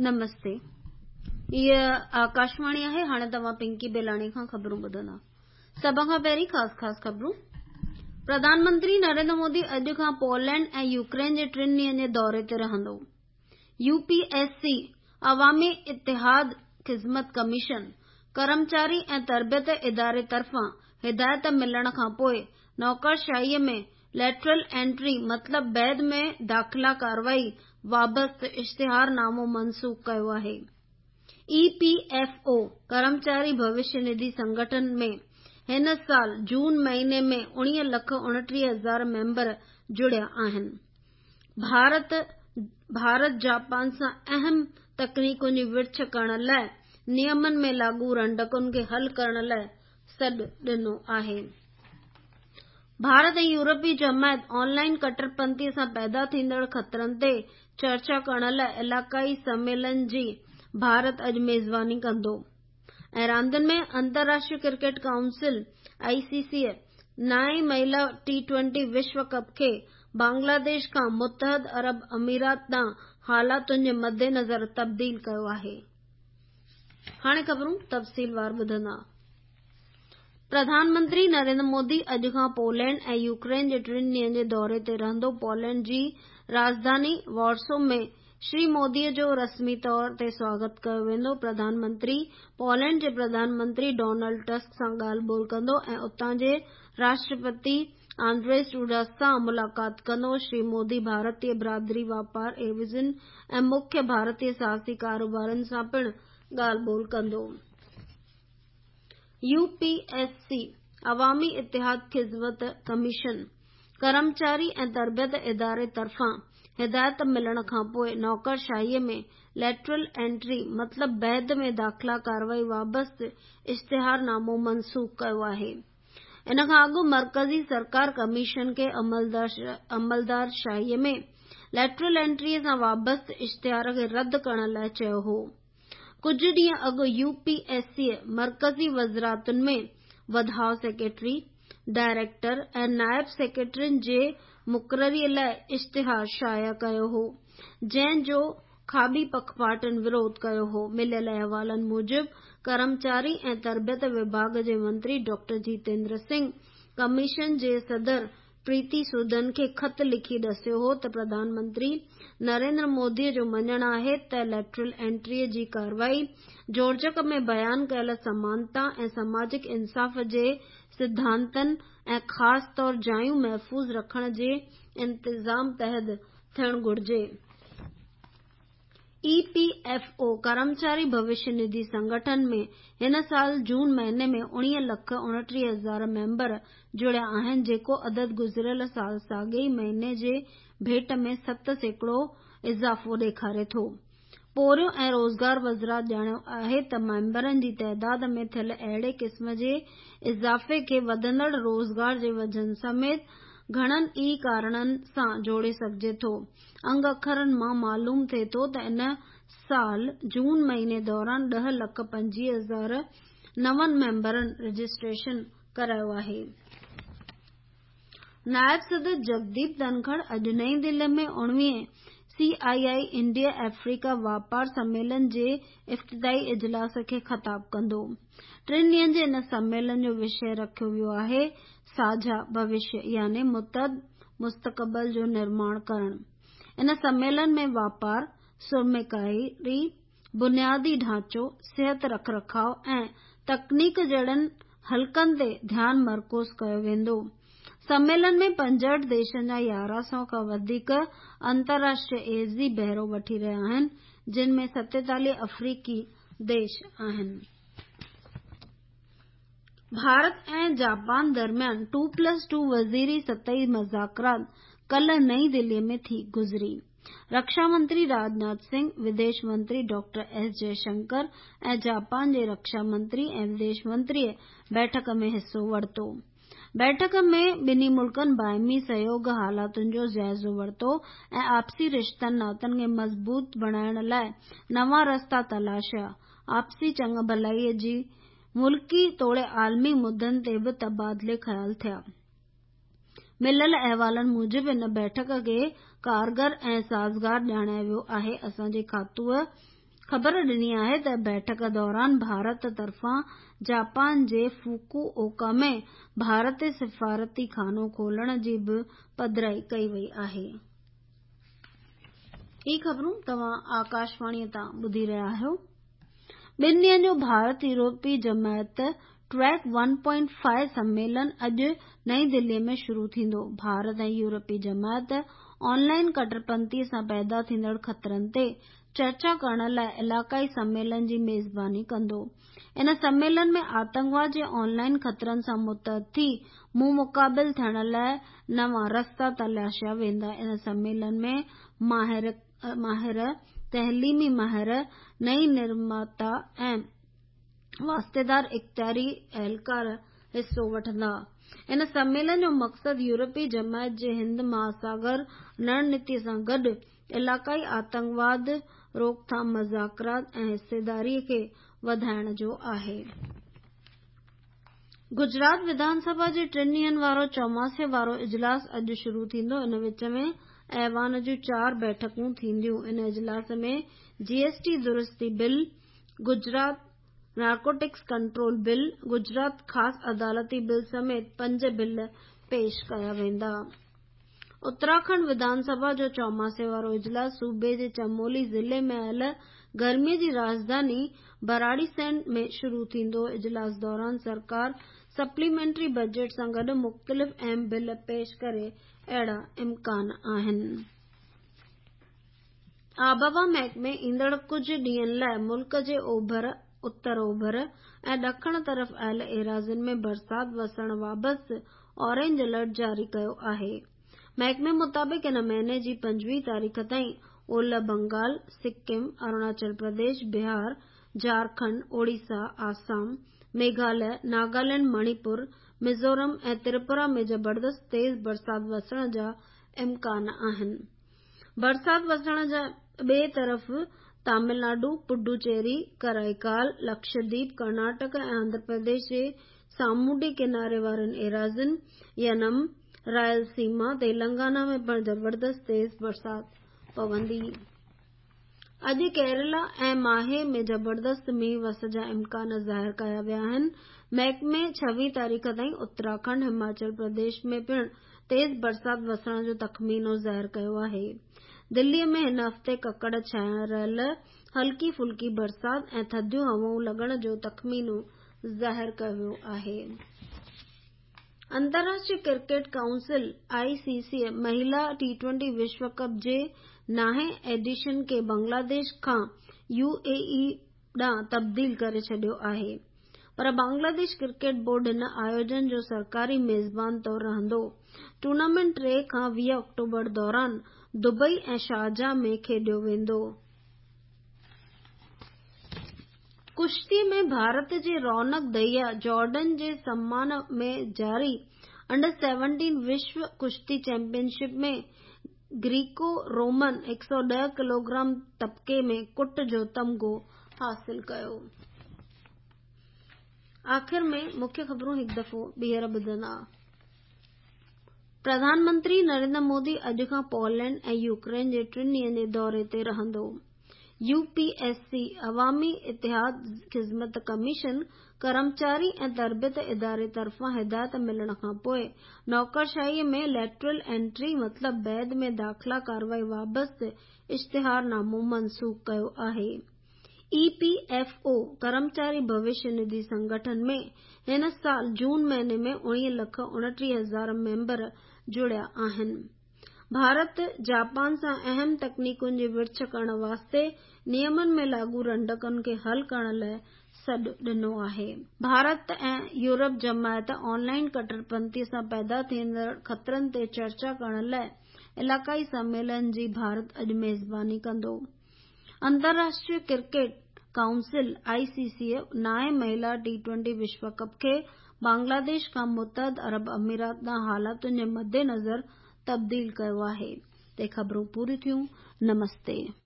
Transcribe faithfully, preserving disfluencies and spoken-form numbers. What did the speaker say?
नमस्ते। ये आकाशवाणी आहे। हाणे तव्हां पिंकी बेलाणी खां ख़बरूं ॿुधंदा। सभ खां पहिरीं ख़ासि ख़ासि ख़बरूं। प्रधानमंत्री नरेंद्र मोदी अॼु खां पोलैंड ऐं यूक्रेन जे टिनि ॾींहनि जे दौरे ते रहंदो। यूपीएससी अवामी इतिहाद ख़िज़मत कमीशन कर्मचारी ऐं तरबियत इदारे तरफ़ां हिदायत मिलण खां पोइ नौकरशाहीअ में लेटरल एंट्री मतलब बैदि में दाख़िला कार्रवाई वाबति इश्तिहारनामो मनसूख़ कयो आहे। ईपीएफओ कर्मचारी भविष्य निधि संगठन में हिन साल जून महीने में उणिवीह लख उणटीह हज़ार मेंबर जुड़िया आहिनि। भारत भारत जापान सां अहम तकनीकुनि जी विर्छ करण लाइ नियमनि में लागू रंडकुनि खे हल करण लाइ सॾु ॾिनो आहे। भारत ऐं यूरोपी जमायत ऑनलाइन कट्टरपंथीअ सां पैदा थींदड़ ख़तरनि ते चर्चा करण लाइ इलाक़ाई सम्मेलन जी भारत अॼु मेज़बानी कंदो। ऐं रांदियुनि में अंतर्राष्ट्रीय क्रिकेट काउंसिल आईसीसी नाएं महिला टी ट्वेंटी विश्व कप खे बांग्लादेश खां मुतहद अरब अमीरात ॾांहुं हालातुनि जे मद्देनज़र तब्दील कयो आहे। हाणे ख़बरूं तफ़सीलवार ॿुधंदा। प्रधानमंत्री नरेंद्र मोदी अॼु खां पोलैंड ऐं यूक्रेन जे टिनि ॾींहनि जे दौरे ते रहंदो। पोलैंड जी राजधानी वॉर्सो में श्री मोदीअ जो रस्मी तौर ते स्वागत कयो वेंदो। प्रधानमंत्री पोलैंड जे प्रधानमंत्री डोनाल्ड टस्क सां ॻाल्हि ॿोल कंदो ऐं उतां जे राष्ट्रपति आंद्रेस डुडा सां मुलाक़ात कंदो। श्री मोदी भारतीय बिरादरी वापार एविज़न ऐं मुख्य भारतीय साहसी कारोबारनि सां पिणु ॻाल्हि ॿोल कंदो। यूपीएससी अवामी इतिहाद ख़िज़मत कमीशन कर्मचारी ऐं तरबियत इदारे तरफ़ां हिदायत मिलण खां पोइ नौकरशाहीअ में लेटरल एंट्री मतलब बैदि में दाख़िला कार्रवाई वाबति इश्तिहारनामो मनसूख़ कयो आहे। इन खां अॻु मर्कज़ी सरकार कमीशन खे अमलदारशाहीअ में लेटरल एंट्रीअ सां वाबति इश्तिहार खे रद्द करण लाइ चयो हो। कुझु ॾींहं अॻु यूपीएससीअ मर्कज़ी वज़रातुनि में वधाउ सेक्रेटरी डायरेक्टर ऐं नायब सेक्रेटरियुनि जे मुक़ररीअ लाइ इश्तिहार शाया कयो हो, जंहिं जो खाबी पखपाटनि विरोध कयो हो। मिलियल अहवालनि मूजिबि कर्मचारी ऐं तरबियत विभाग जे मंत्री डॉक्टर जितेंद्र सिंह कमीशन जे सदर प्रीति सूदन खे ख़त लिखी ॾसियो हो त प्रधानमंत्री नरेंद्र मोदीअ जो मञणु आहे त लेटरल एंट्रीअ जी कार्रवाई जोड़जक में बयान कयल समानता ऐं समाजिक इंसाफ़ जे सिद्धांतनि ऐं ख़ासि तौर जायूं महफ़ूज़ रखण जे इंतज़ाम तहत थियणु घुरिजे। ईपीएफओ कर्मचारी भविष्य निधि संगठन में हिन साल जून महीने में उणिवीह लख उणटीह हज़ार मेंबर जुड़िया आहिनि, जेको अदद गुज़िरियल साल साॻिए महीने जे भेट में सत सैकड़ो इज़ाफ़ो ॾेखारे थो। पोरियों ऐं रोज़गार वज़ारत ॼाणियो आहे त मेंबरनि जी तइदाद में थियल अहिड़े क़िस्म जे इज़ाफ़े खे वधंदड़ रोज़गार जे वजहनि समेत घणनि ई कारणनि सां जोड़े सघिजे थो। अंग अखरनि मां मालूम थिए थो त इन साल जून महीने दौरान ॾह लख पंजवीह हज़ार नवनि मेंबरनि रजिस्ट्रेशन करायो आहे। नायब सदर जगदीप धनखड़ अॼु नई दिल्ली में उणिवीह सीआईआई इंडिया अफ्रीका वापार सम्मेलन जे इफ़्तिताही इजलास खे ख़िताब कंदो। टिनि ॾींहनि जे इन सम्मेलन जो विषय रखियो वियो आहे साझा भविष्य यानी मुतहद मुस्तक़बिल जो निर्माण करणु। इन सम्मेलन में वापार, सुरमेकारी, बुनियादी ढांचो, सिहत रखरखाव ऐं तकनीक जहिड़नि हलकनि ते ध्यानु मर्कूज़ कयो वेंदो। सम्मेलन में पंजहठि देशनि जा यारहं सौ खां वधीक अंतर्राष्ट्रीय एज़ी बहिरो वठी रहिया आहिनि, जिन में सतेतालीह अफ्रीकी देश आहिनि। भारत ऐं जापान दरमियान टू प्लस टू वज़ीरी सतही मुज़ाकरात कल्ह नई दिल्लीअ में थी गुज़री। रक्षा मंत्री राजनाथ सिंह, विदेश मंत्री डॉक्टर एस जयशंकर ऐं जापान जे रक्षा मंत्री ऐं विदेश मंत्रीअ बैठक में हिस्सो वरितो। बैठक में ॿिन्ही मुल्कनि बाहिमी सहयोग हालातुनि जो जाइज़ो वरितो ऐं आपसी रिश्तनि नातनि खे मज़बूत बणाइण लाइ नवां रस्ता तलाशिया। आपसी चङ भलाईअ जी मुल्की तोड़े आलमी मुद्दनि ते बि तबादले ख़्याल थिया। मिलियल अहवालनि मूजिबि इन बैठक खे कारगर ऐं साज़गार ॼाणायो वियो आहे। असांजे खातूअ ख़बर ॾिनी आहे त बैठक दौरान भारत तरफ़ां जापान जे फुकुओका में भारतीय सिफ़ारती खानो खोलण जी बि पधिराई कई वई आहे। ई ख़बरूं तव्हां आकाशवाणीअ तां ॿुधी रहिया आहियो। ॿिनि ॾींहनि जो भारत यूरोपी जमायत ट्रैक वन पॉइंट फाइव सम्मेलन अॼु नई दिल्लीअ में शुरू थींदो। भारत ऐं यूरोपी जमायत ऑनलाइन कट्टरपंथीअ सां पैदा थींदड़ ख़तरनि ते चर्चा करण लाइ इलाक़ाई सम्मेलन जी मेज़बानी कंदो। इन सम्मेलन में आतंकवाद जे ऑनलाइन ख़तरनि सां मुतहद थी मुंहुं मुक़ाबिल थियण लाइ नवां रस्ता तलाशिया वेंदा। इन सम्मेलन में माहिर माहिर तहलीमी माहिर नई निर्माता ऐं वास्तेदार इख़्तियारी अहलकार हिस्सो वठंदा। इन सम्मेलन जो मक़सदु यूरोपी जमायत जे हिंद महासागर रणनीतिअ सां गॾु इलाक़ाई आतंकवाद रोकथाम मज़ाकरात ऐं हिस्सेदारीअ खे वधाइण जो आहे। गुजरात विधानसभा जे टिनि ॾींहनि वारो चौमासे वारो इजलास अॼु शुरू थींदो। इन विच में ऐवान जूं चार बैठकूं थींदियूं। इन इजलास में जीएसटी दुरुस्ती bill, Gujarat narcotics control bill, Gujarat ख़ासि अदालती बिल समेत पंज बिल पेश कया वेंदा। उत्तराखंड विधानसभा जो चौमासे वारो इजलास सूबे जे चमोली ज़िले में आयल गर्मीअ जी राजधानी भराड़ीसैंण में शुरू थींदो। इजलास दौरान सरकार सप्लीमेंट्री बजट सां गॾु मुख़्तलिफ़ अहम बिल पेश करे अहिड़ा इम्कान आहिनि। आबहवा महकमे ईंदड़ कुझु ॾींहनि लाइ मुल्क जे ओभर, उत्तर ओभर ऐं ॾखण तरफ़ आयल एराज़ियुनि में बरसात वसण बाबति ऑरेंज अलर्ट जारी कयो आहे। महकमे मुताबिक़ इन महीने जी पंजवीह तारीख़ ताईं ओलह बंगाल, सिक्किम, अरुणाचल प्रदेश, बिहार, झारखंड, ओडिशा, आसाम, मेघालय, नागालैंड, मणिपुर, मिज़ोरम ऐं त्रिपुरा में जबरदस्त तेज़ बरसात वसण जा इम्कान आहिनि। बरसात वसण जा ॿिए तरफ़ तमिलनाडु, पुडुचेरी, कराईकाल, लक्षद्वीप, कर्नाटक ऐं आंध्र प्रदेश जे सामूंडी किनारे वारनि एराज़ियुनि, यनम, रायलसीमा, तेलंगाना में पिणु जबरदस्त तेज़ बरसात पवंदी। अॼु केरला ऐं माहे में जबरदस्त मींहुं वस जा इम्कान ज़ाहिर कया विया आहिनि। महकमे छवीह तारीख़ ताईं उत्तराखंड, हिमाचल प्रदेश में पिणु तेज़ बरसात वसण जो तख़मीनो ज़ाहिर कयो आहे। दिल्लीअ में हिन हफ़्ते ककड़ छायल हल्की फुल्की बरसात ऐं थधियूं हवाऊं लॻण जो तख़मीनो ज़ाहिर कयो वियो आहे। अंतर्राष्ट्रीय क्रिकेट काउंसिल आईसीसी महिला टी ट्वेंटी विश्व कप जे नाहें एडिशन खे बांग्लादेश खां यूएई ॾांहुं तब्दील करे छॾियो आहे, पर बांग्लादेश क्रिकेट बोर्ड हिन आयोजन जो सरकारी मेज़बान तौरु रहंदो। टूर्नामेंट टे खां वीह अक्टूबर दौरान दुबई ऐं शारजाह में खेॾियो वेंदो। कुश्ती में भारत जे रौनक दहिया जॉर्डन जे सम्मान में जारी अंडर सेवनटीन विश्व कुश्ती चैंपियनशिप में ग्रीको रोमन एक सौ ॾह किलोग्राम तबके में कुट जो तमग़ो हासिल कयो। आख़िर में मुख्य ख़बरूं हिकु दफ़ो ॿीहर ॿुधंदा। प्रधानमंत्री नरेंद्र मोदी अॼु खां पोलैंड ऐं यूक्रेन जे टिनि ॾींहनि जे दौरे ते रहंदो। यूपीएससी अवामी इतिहाद ख़िज़मत कमीशन कर्मचारी ऐं तरबियत इदारे तरफ़ां हिदायत मिलण खां पोइ नौकरशाहीअ में लैटरल एंट्री मतिलब बैदि में दाख़िला कार्रवाई बाबति इश्तिहारनामो मनसूख़ कयो आहे। ईपीएफओ कर्मचारी भविष्य निधि संगठन में हिन साल जून महीने में उणिवीह लख उणटीह हज़ार मेंबर जुड़िया आहिनि। भारत जापान सां अहम तकनीकुनि जी विर्छ करण वास्ते नियमनि में लागू रंडकनि खे हल करण लाइ सॾु ॾिनो आहे। भारत ऐं यूरोप जमायत ऑनलाइन कट्टरपंथीअ सां पैदा थींदड़ ख़तरनि ते चर्चा करण लाइ इलाक़ाई सम्मेलन जी भारत अॼु मेज़बानी कंदो। अंतर्राष्ट्रीय क्रिकेट काउंसिल आईसीसी नाएं महिला टी ट्वेंटी विश्व कप खे बांग्लादेश खां मुतहद अरब अमीरात ॾांहुं हालातुनि जे मद्देनज़र तब्दील कयो आहे। ते ख़बरूं पूरियूं थियूं। नमस्ते।